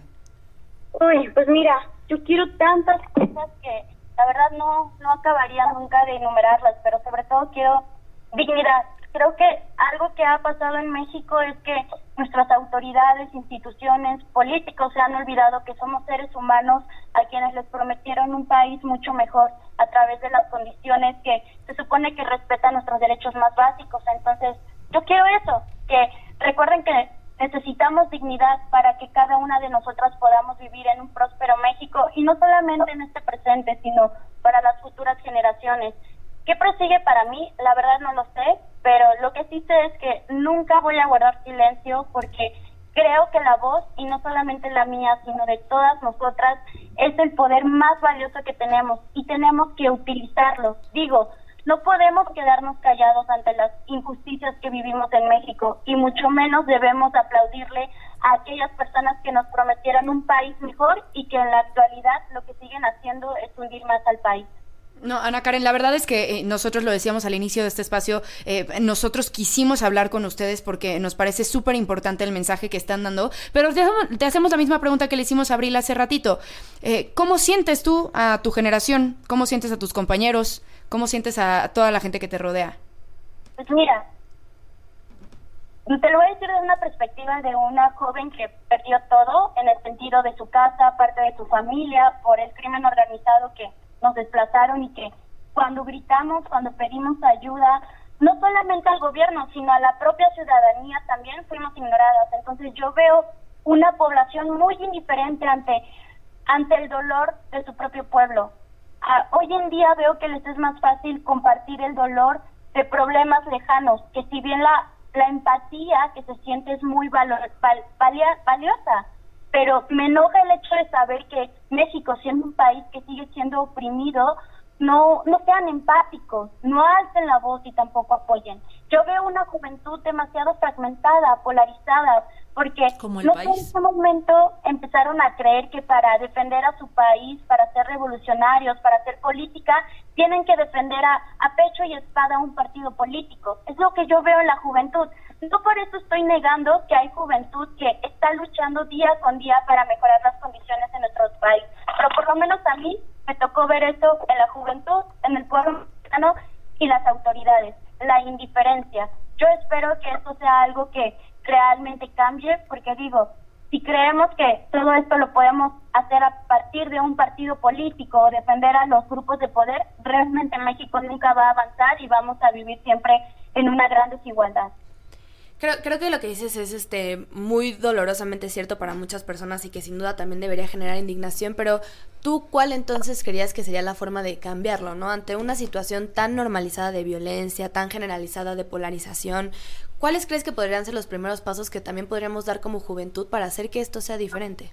Uy, pues mira, yo quiero tantas cosas que la verdad no, no acabaría nunca de enumerarlas, pero sobre todo quiero dignidad. Creo que algo que ha pasado en México es que nuestras autoridades, instituciones, políticos se han olvidado que somos seres humanos a quienes les prometieron un país mucho mejor a través de las condiciones que se supone que respetan nuestros derechos más básicos. Entonces, yo quiero eso, que recuerden que necesitamos dignidad para que cada una de nosotras podamos vivir en un próspero México, y no solamente en este presente, sino para las futuras generaciones. ¿Qué prosigue para mí? La verdad no lo sé, pero lo que sí sé es que nunca voy a guardar silencio, porque creo que la voz, y no solamente la mía, sino de todas nosotras, es el poder más valioso que tenemos, y tenemos que utilizarlo. Digo, no podemos quedarnos callados ante las injusticias que vivimos en México, y mucho menos debemos aplaudirle a aquellas personas que nos prometieron un país mejor y que en la actualidad lo que siguen haciendo es hundir más al país. No, Ana Karen, la verdad es que eh, nosotros lo decíamos al inicio de este espacio, eh, nosotros quisimos hablar con ustedes porque nos parece súper importante el mensaje que están dando, pero te, te hacemos la misma pregunta que le hicimos a Abril hace ratito. Eh, ¿Cómo sientes tú a tu generación? ¿Cómo sientes a tus compañeros? ¿Cómo sientes a toda la gente que te rodea? Pues mira, te lo voy a decir desde una perspectiva de una joven que perdió todo, en el sentido de su casa, parte de su familia, por el crimen organizado que nos desplazaron, y que cuando gritamos, cuando pedimos ayuda, no solamente al gobierno, sino a la propia ciudadanía, también fuimos ignoradas. Entonces yo veo una población muy indiferente ante, ante el dolor de su propio pueblo. Uh, hoy en día veo que les es más fácil compartir el dolor de problemas lejanos, que si bien la, la empatía que se siente es muy valor, val, valia, valiosa, pero me enoja el hecho de saber que México, siendo un país que sigue siendo oprimido, no no sean empáticos, no alcen la voz y tampoco apoyen. Yo veo una juventud demasiado fragmentada, polarizada, porque no en ese momento empezaron a creer que para defender a su país, para ser revolucionarios, para hacer política, tienen que defender a, a pecho y espada a un partido político. Es lo que yo veo en la juventud. No por eso estoy negando que hay juventud que está luchando día con día para mejorar las condiciones en nuestro país, pero por lo menos a mí me tocó ver eso en la juventud, en el pueblo mexicano y las autoridades, la indiferencia. Yo espero que eso sea algo que realmente cambie, porque digo, si creemos que todo esto lo podemos hacer a partir de un partido político o defender a los grupos de poder, realmente México nunca va a avanzar y vamos a vivir siempre en una gran desigualdad. Creo, creo que lo que dices es este muy dolorosamente cierto para muchas personas y que sin duda también debería generar indignación, pero ¿tú cuál entonces creías que sería la forma de cambiarlo, no? Ante una situación tan normalizada de violencia, tan generalizada de polarización, ¿cuáles crees que podrían ser los primeros pasos que también podríamos dar como juventud para hacer que esto sea diferente?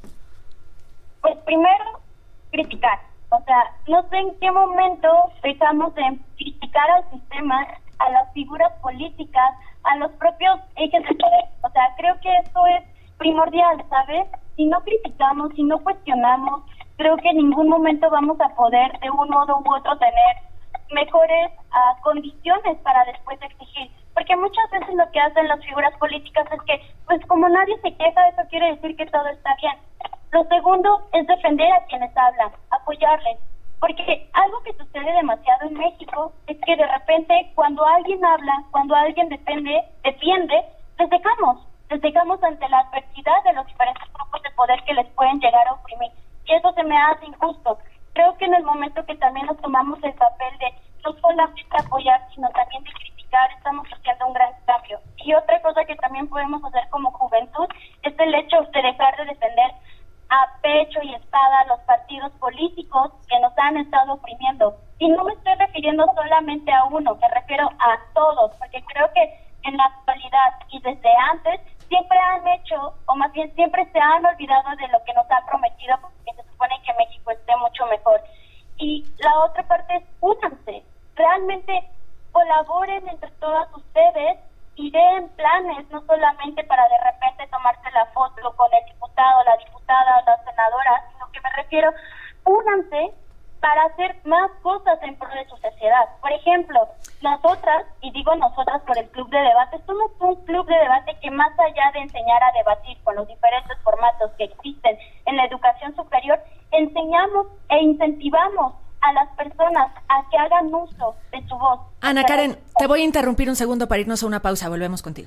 Pues primero, criticar. O sea, no sé en qué momento dejamos de criticar al sistema, a las figuras políticas, a los propios ejes de poder. O sea, creo que eso es primordial, ¿sabes? Si no criticamos, si no cuestionamos, creo que en ningún momento vamos a poder de un modo u otro tener mejores uh, condiciones para después exigir. Porque muchas veces lo que hacen las figuras políticas es que, pues como nadie se queja, eso quiere decir que todo está bien. Lo segundo es defender a quienes hablan, apoyarles. Porque algo que sucede demasiado en México es que de repente cuando alguien habla, cuando alguien defiende, defiende, les dejamos, les dejamos ante la adversidad de los diferentes grupos de poder que les pueden llegar a oprimir. Y eso se me hace injusto. Creo que en el momento que también nos tomamos el papel de no solamente apoyar, sino también de criticar, estamos haciendo un gran cambio. Y otra cosa que también podemos hacer como juventud es el hecho de dejar de defender a pecho y espada a los partidos políticos que nos han estado oprimiendo. Y no me estoy refiriendo solamente a uno, me refiero a todos, porque creo que en la actualidad y desde antes siempre han hecho, o más bien siempre se han olvidado de lo que nos han prometido, porque se supone que México esté mucho mejor. Y la otra parte es únanse, realmente colaboren entre todas ustedes y den planes, no solamente para de repente tomarse la foto con el diputado, la diputada, la senadora, sino que me refiero, únanse para hacer más cosas en pro de su sociedad. Por ejemplo, nosotras, y digo nosotras por el Club de Debate, somos un club de debate que más allá de enseñar a debatir con los diferentes formatos que existen en la educación superior, enseñamos e incentivamos a las personas a que hagan uso de su voz. Ana Karen, te voy a interrumpir un segundo para irnos a una pausa. Volvemos contigo.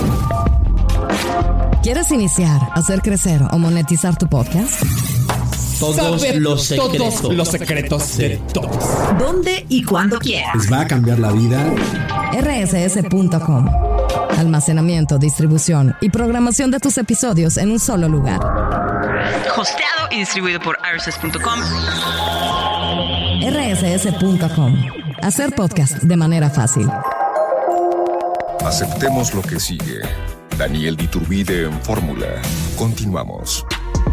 ¿Quieres iniciar, hacer crecer o monetizar tu podcast? Todos Saber los secretos. Todos los secretos de todos. ¿Dónde y cuándo quieras? Les va a cambiar la vida. R S S punto com. Almacenamiento, distribución y programación de tus episodios en un solo lugar. Hosteado y distribuido por R S S punto com. R S S punto com. Hacer podcast de manera fácil. Aceptemos lo que sigue. Daniel Diturbide en Fórmula. Continuamos.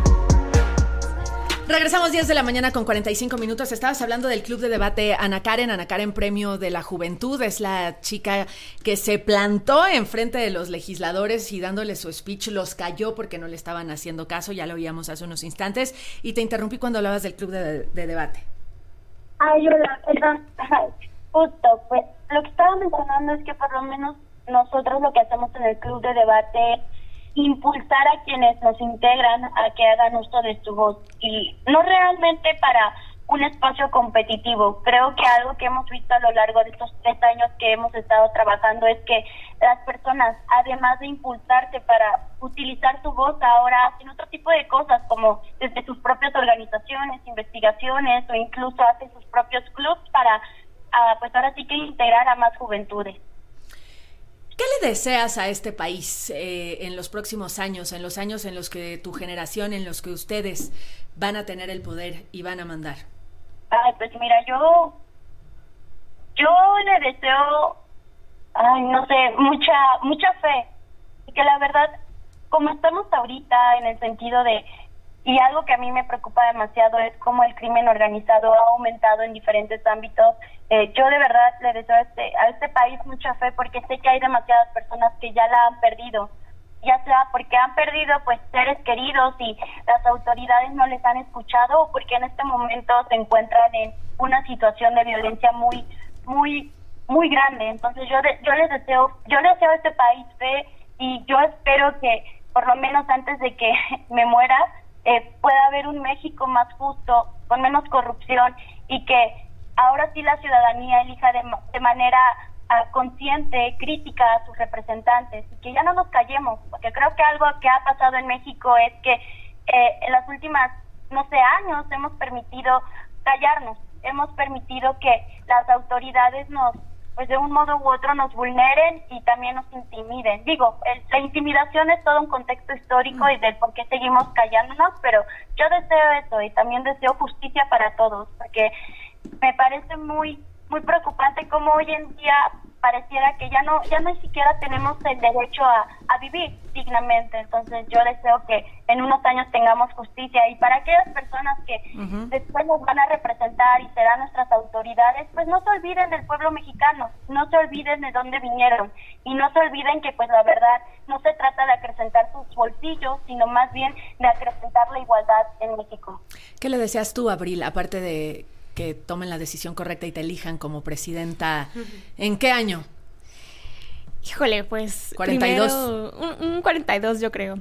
Regresamos diez de la mañana con cuarenta y cinco minutos. Estabas hablando del Club de Debate Ana Karen. Ana Karen, Premio de la Juventud. Es la chica que se plantó enfrente de los legisladores y dándole su speech los cayó porque no le estaban haciendo caso. Ya lo oíamos hace unos instantes. Y te interrumpí cuando hablabas del Club de, de Debate. Ay, hola, perdón. Justo, pues lo que estaba mencionando es que por lo menos nosotros lo que hacemos en el Club de Debate es impulsar a quienes nos integran a que hagan uso de su voz y no realmente para un espacio competitivo. Creo que algo que hemos visto a lo largo de estos tres años que hemos estado trabajando es que las personas, además de impulsarse para utilizar su voz, ahora hacen otro tipo de cosas, como desde sus propias organizaciones, investigaciones o incluso hacen sus propios clubs para, uh, pues ahora sí que integrar a más juventudes. ¿Qué le deseas a este país eh, en los próximos años, en los años en los que tu generación, en los que ustedes van a tener el poder y van a mandar? Ay, pues mira, yo yo le deseo, ay, no sé, mucha mucha fe. Y que la verdad, como estamos ahorita en el sentido de, y algo que a mí me preocupa demasiado es cómo el crimen organizado ha aumentado en diferentes ámbitos. Eh, yo de verdad le deseo a este, a este país mucha fe porque sé que hay demasiadas personas que ya la han perdido, ya sea porque han perdido pues seres queridos y las autoridades no les han escuchado o porque en este momento se encuentran en una situación de violencia muy, muy, muy grande. Entonces yo de, yo les deseo, yo les deseo a este país fe y yo espero que por lo menos antes de que me muera eh, pueda haber un México más justo, con menos corrupción y que ahora sí la ciudadanía elija de, de manera uh, consciente, crítica a sus representantes, y que ya no nos callemos, porque creo que algo que ha pasado en México es que eh, en las últimas, no sé, años hemos permitido callarnos, hemos permitido que las autoridades nos, pues de un modo u otro nos vulneren y también nos intimiden. Digo, el, la intimidación es todo un contexto histórico mm. y del por qué seguimos callándonos, pero yo deseo eso y también deseo justicia para todos, porque me parece muy muy preocupante cómo hoy en día pareciera que ya no ya no ni siquiera tenemos el derecho a, a vivir dignamente. Entonces yo deseo que en unos años tengamos justicia, y para aquellas personas que uh-huh. después nos van a representar y serán nuestras autoridades, pues no se olviden del pueblo mexicano, no se olviden de dónde vinieron, y no se olviden que pues la verdad no se trata de acrecentar sus bolsillos, sino más bien de acrecentar la igualdad en México. ¿Qué le deseas tú, Abril, aparte de que tomen la decisión correcta y te elijan como presidenta? ¿En qué año? Híjole, pues cuarenta y dos. Primero, un, un cuarenta y dos yo creo.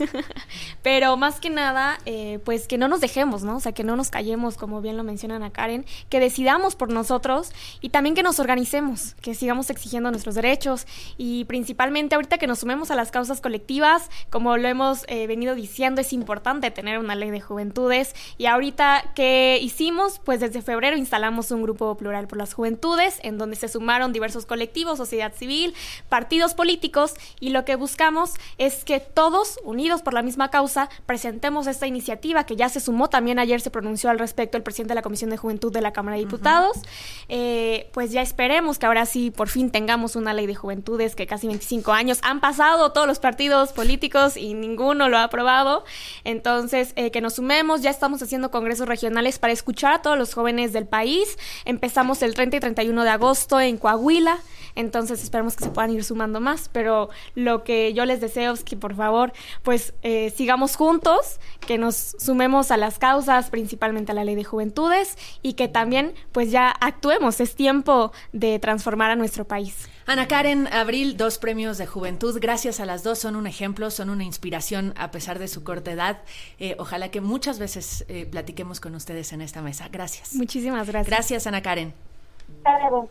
Pero más que nada, eh, pues que no nos dejemos, ¿no? O sea, que no nos callemos, como bien lo menciona Ana Karen, que decidamos por nosotros y también que nos organicemos, que sigamos exigiendo nuestros derechos, y principalmente ahorita que nos sumemos a las causas colectivas, como lo hemos eh, venido diciendo, es importante tener una ley de juventudes, y ahorita que hicimos, pues desde febrero instalamos un grupo plural por las juventudes, en donde se sumaron diversos colectivos, sociedad civil, partidos políticos, y lo que buscamos es que todos, unidos por la misma causa, presentemos esta iniciativa que ya se sumó. También ayer se pronunció al respecto el presidente de la Comisión de Juventud de la Cámara de Diputados. Uh-huh. Eh, pues ya esperemos que ahora sí por fin tengamos una ley de juventudes, que casi veinticinco años han pasado todos los partidos políticos y ninguno lo ha aprobado. Entonces, eh, que nos sumemos. Ya estamos haciendo congresos regionales para escuchar a todos los jóvenes del país. Empezamos el treinta y treinta y uno de agosto en Coahuila. Entonces esperemos que se puedan ir sumando más, pero lo que yo les deseo es que por favor pues eh, sigamos juntos, que nos sumemos a las causas, principalmente a la ley de juventudes, y que también pues ya actuemos. Es tiempo de transformar a nuestro país. Ana Karen, Abril, dos premios de juventud. Gracias a las dos, son un ejemplo, son una inspiración a pesar de su corta edad. Eh, ojalá que muchas veces eh, platiquemos con ustedes en esta mesa. Gracias. Muchísimas gracias. Gracias, Ana Karen. Claro.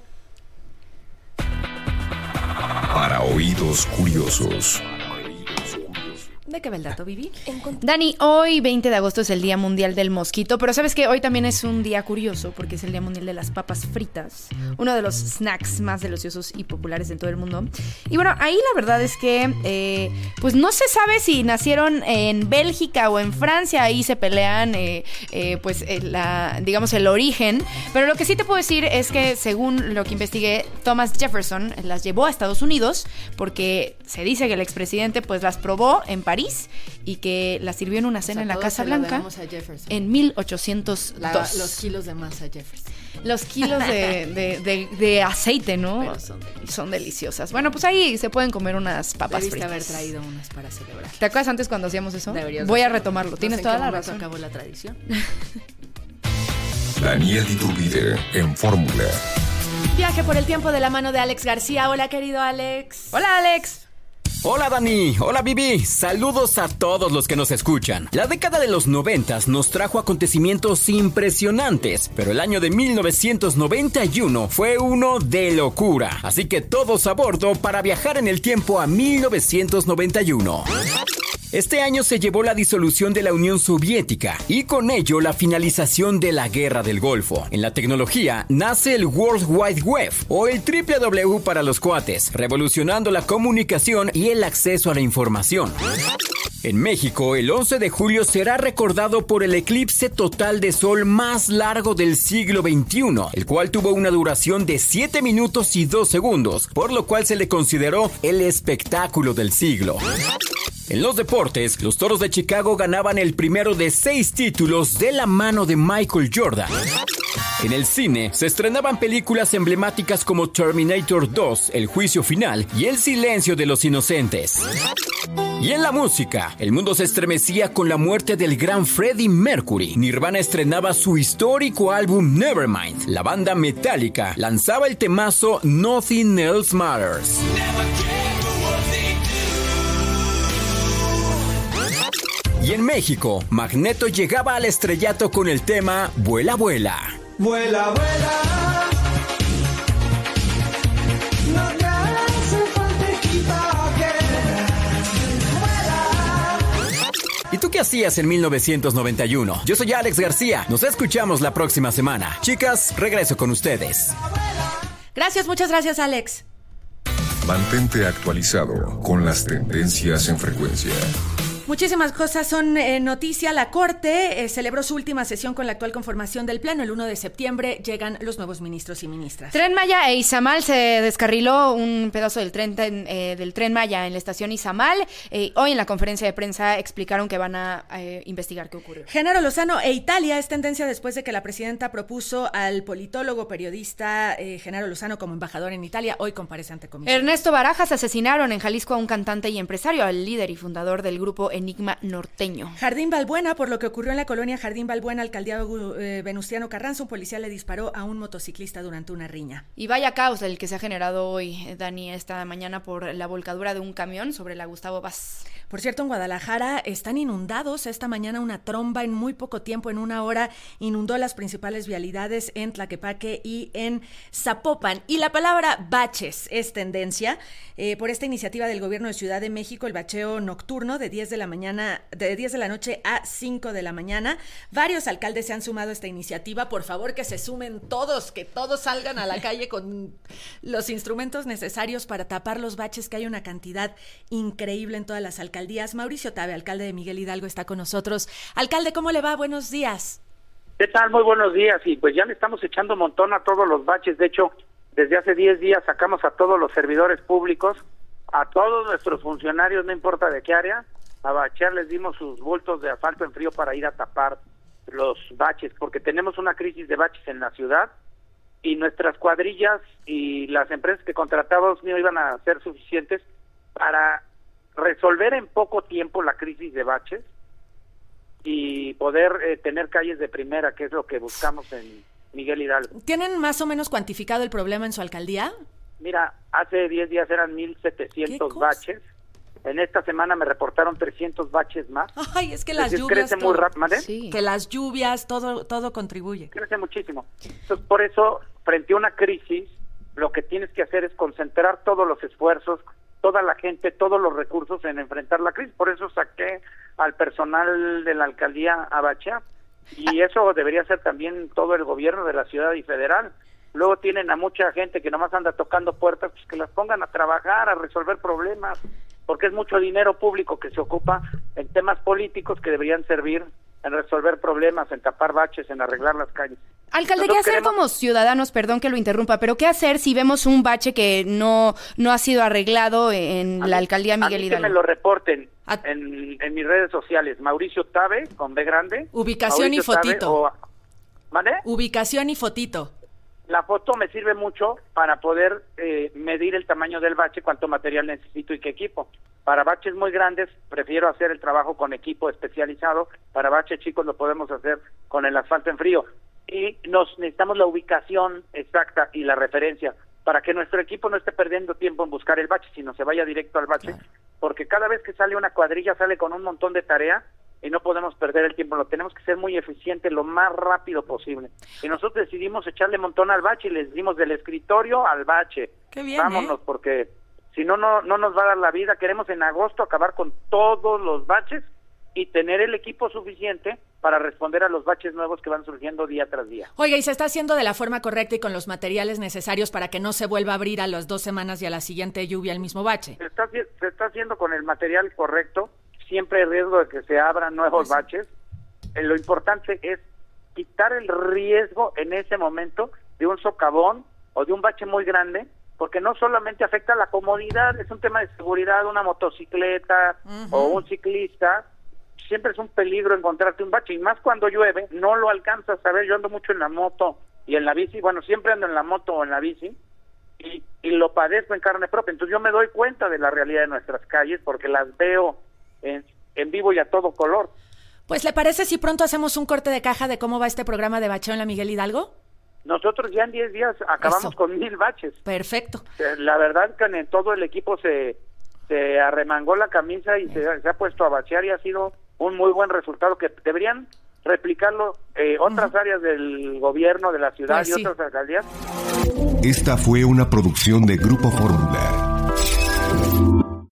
Para oídos curiosos. ¿De qué va el dato, Vivi? Dani, hoy veinte de agosto es el Día Mundial del Mosquito, pero ¿sabes qué? Hoy también es un día curioso porque es el Día Mundial de las Papas Fritas, uno de los snacks más deliciosos y populares en todo el mundo. Y bueno, ahí la verdad es que eh, pues no se sabe si nacieron en Bélgica o en Francia, ahí se pelean eh, eh, pues eh, la, digamos el origen, pero lo que sí te puedo decir es que según lo que investigué, Thomas Jefferson las llevó a Estados Unidos porque se dice que el expresidente pues las probó en París y que la sirvió en una cena, o sea, en la Casa Blanca en mil ochocientos dos. La, los kilos de masa Jefferson. Los kilos de, de, de, de aceite, ¿no? Pero son deliciosas. Son deliciosas. Bueno, pues ahí se pueden comer unas papas Debiste fritas. haber traído unas para celebrar. ¿Te acuerdas antes cuando hacíamos eso? Deberías Voy a hacerlo. retomarlo. No Tienes sé toda en qué la momento razón. acabó la tradición. Daniel Iturbide en Fórmula. Viaje por el tiempo de la mano de Alex García. Hola, querido Alex. Hola, Alex. Hola Dani, hola Vivi, saludos a todos los que nos escuchan. La década de los noventas nos trajo acontecimientos impresionantes, pero el año de mil novecientos noventa y uno fue uno de locura. Así que todos a bordo para viajar en el tiempo a mil novecientos noventa y uno. Este año se llevó la disolución de la Unión Soviética y con ello la finalización de la Guerra del Golfo. En la tecnología nace el World Wide Web o el doble u doble u doble u para los cuates, revolucionando la comunicación y el acceso a la información. En México, el once de julio será recordado por el eclipse total de sol más largo del siglo veintiuno, el cual tuvo una duración de siete minutos y dos segundos, por lo cual se le consideró el espectáculo del siglo. En los deportes, los Toros de Chicago ganaban el primero de seis títulos de la mano de Michael Jordan. En el cine, se estrenaban películas emblemáticas como Terminator dos, El Juicio Final y El Silencio de los Inocentes. Y en la música, el mundo se estremecía con la muerte del gran Freddie Mercury. Nirvana estrenaba su histórico álbum Nevermind. La banda Metallica lanzaba el temazo Nothing Else Matters. Y en México, Magneto llegaba al estrellato con el tema Vuela, vuela. Vuela, vuela. ¿Y tú qué hacías en mil novecientos noventa y uno? Yo soy Alex García. Nos escuchamos la próxima semana. Chicas, regreso con ustedes. Gracias, muchas gracias, Alex. Mantente actualizado con las tendencias en frecuencia. Muchísimas cosas son eh, noticia. La Corte eh, celebró su última sesión con la actual conformación del Pleno. El uno de septiembre llegan los nuevos ministros y ministras. Tren Maya e Izamal, se descarriló un pedazo del tren eh, del Tren Maya en la estación Izamal. Eh, hoy en la conferencia de prensa explicaron que van a eh, investigar qué ocurrió. Genaro Lozano e Italia es tendencia después de que la presidenta propuso al politólogo periodista eh, Genaro Lozano como embajador en Italia. Hoy comparece ante comisión. Ernesto Barajas: asesinaron en Jalisco a un cantante y empresario, al líder y fundador del grupo Enigma Norteño. Jardín Balbuena, por lo que ocurrió en la colonia Jardín Balbuena, alcaldía eh, Venustiano Carranza, un policía le disparó a un motociclista durante una riña. Y vaya caos el que se ha generado hoy, Dani, esta mañana por la volcadura de un camión sobre la Gustavo Vaz. Por cierto, en Guadalajara están inundados. Esta mañana una tromba en muy poco tiempo, en una hora, inundó las principales vialidades en Tlaquepaque y en Zapopan. Y la palabra baches es tendencia. Eh, por esta iniciativa del gobierno de Ciudad de México, el bacheo nocturno de diez de la mañana, de diez de la noche a cinco de la mañana. Varios alcaldes se han sumado a esta iniciativa. Por favor, que se sumen todos, que todos salgan a la calle con los instrumentos necesarios para tapar los baches, que hay una cantidad increíble en todas las alcaldías. Mauricio Tabe, alcalde de Miguel Hidalgo, está con nosotros. Alcalde, ¿cómo le va? Buenos días. ¿Qué tal? Muy buenos días. Y pues ya le estamos echando un montón a todos los baches. De hecho, desde hace diez días sacamos a todos los servidores públicos, a todos nuestros funcionarios, no importa de qué área, a bachear. Les dimos sus bultos de asfalto en frío para ir a tapar los baches, porque tenemos una crisis de baches en la ciudad y nuestras cuadrillas y las empresas que contratamos no iban a ser suficientes para resolver en poco tiempo la crisis de baches y poder eh, tener calles de primera, que es lo que buscamos en Miguel Hidalgo. ¿Tienen más o menos cuantificado el problema en su alcaldía? Mira, hace diez días eran mil setecientos baches. En esta semana me reportaron trescientos baches más. Ay, es que las Entonces, lluvias... crece muy rápido, ¿vale? Sí. Que las lluvias, todo todo contribuye. Crece muchísimo. Entonces, por eso, frente a una crisis, lo que tienes que hacer es concentrar todos los esfuerzos, toda la gente, todos los recursos en enfrentar la crisis. Por eso saqué al personal de la alcaldía a bachear. Y eso debería ser también todo el gobierno de la ciudad y federal. Luego tienen a mucha gente que nomás anda tocando puertas, pues que las pongan a trabajar, a resolver problemas, porque es mucho dinero público que se ocupa en temas políticos que deberían servir en resolver problemas, en tapar baches, en arreglar las calles. Alcalde, ¿qué hacer queremos... como ciudadanos? Perdón que lo interrumpa, pero ¿qué hacer si vemos un bache que no no ha sido arreglado en a la mí, alcaldía Miguel a mí Hidalgo? Que me lo reporten a... en, en mis redes sociales. Mauricio Tabe, con B grande. Ubicación Mauricio y fotito. Tabe, o... ¿Vale? Ubicación y fotito. La foto me sirve mucho para poder eh, medir el tamaño del bache, cuánto material necesito y qué equipo. Para baches muy grandes prefiero hacer el trabajo con equipo especializado. Para baches chicos lo podemos hacer con el asfalto en frío. Y nos necesitamos la ubicación exacta y la referencia para que nuestro equipo no esté perdiendo tiempo en buscar el bache, sino se vaya directo al bache, claro. Porque cada vez que sale una cuadrilla sale con un montón de tarea y no podemos perder el tiempo, lo tenemos que ser muy eficiente lo más rápido posible. Y nosotros decidimos echarle montón al bache y les dimos del escritorio al bache. Qué bien, Vámonos, ¿eh? Porque si no, no, no nos va a dar la vida. Queremos en agosto acabar con todos los baches y tener el equipo suficiente para responder a los baches nuevos que van surgiendo día tras día. Oiga, ¿y se está haciendo de la forma correcta y con los materiales necesarios para que no se vuelva a abrir a las dos semanas y a la siguiente lluvia el mismo bache? Se está, se está haciendo con el material correcto. Siempre hay riesgo de que se abran nuevos pues, baches. Eh, lo importante es quitar el riesgo en ese momento de un socavón o de un bache muy grande, porque no solamente afecta a la comodidad, es un tema de seguridad. Una motocicleta uh-huh. o un ciclista, siempre es un peligro encontrarte un bache, y más cuando llueve, no lo alcanzas a ver. Yo ando mucho en la moto y en la bici, bueno, siempre ando en la moto o en la bici, y, y lo padezco en carne propia. Entonces yo me doy cuenta de la realidad de nuestras calles, porque las veo en, en vivo y a todo color. Pues, ¿le parece si pronto hacemos un corte de caja de cómo va este programa de bacheo en la Miguel Hidalgo? Nosotros ya en diez días acabamos Eso. con mil baches. Perfecto. La verdad que en todo el equipo se, se arremangó la camisa y se, se ha puesto a bachear, y ha sido un muy buen resultado que deberían replicarlo eh, otras uh-huh. áreas del gobierno de la ciudad pues y sí. otras alcaldías. Esta fue una producción de Grupo Fórmula.